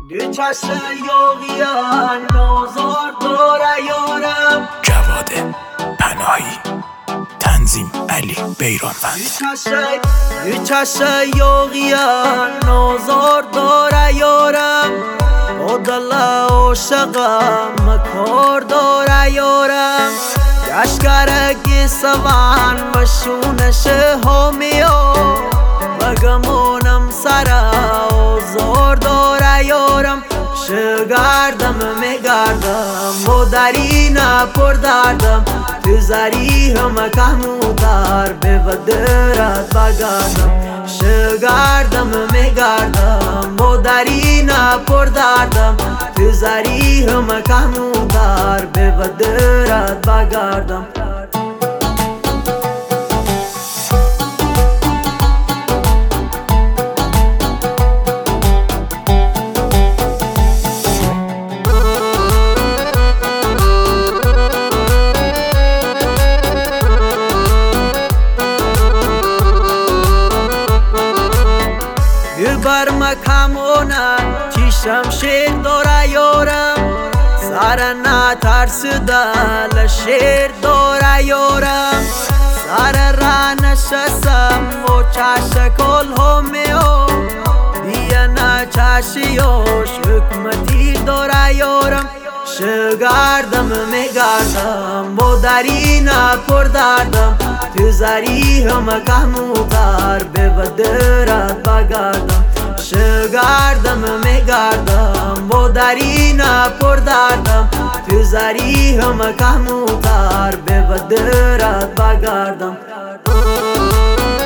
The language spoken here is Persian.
دو چشم یوغیان نوزار دوره یارم جواد پناهی تنظیم علی بیرانوند. دو چشم یوغیان نوزار دوره یارم با دل عاشقم مکار دوره یارم گشگرگی سوان مشونش همیو بگمونم سرا و زور دوره یارم شگردم میگردم و درینا پر دردم تو زری همه کمودار به ودرت بگردم شگردم میگردم و درینا پر دردم تو زری همه کمودار به ودرت بگردم بر مکمونه چیشم شیر دوره یارم سر نترسده لشیر دوره یارم سر را نشستم و چش کل همیو بیا نچشیوش حکمتی دوره یارم شگردم میگردم و درینا پر دردم تو زری همه کمودار به ودرت بگردم شگردم میگردم و درینا پر دردم تو زری همه کمودار به ودرت بگردم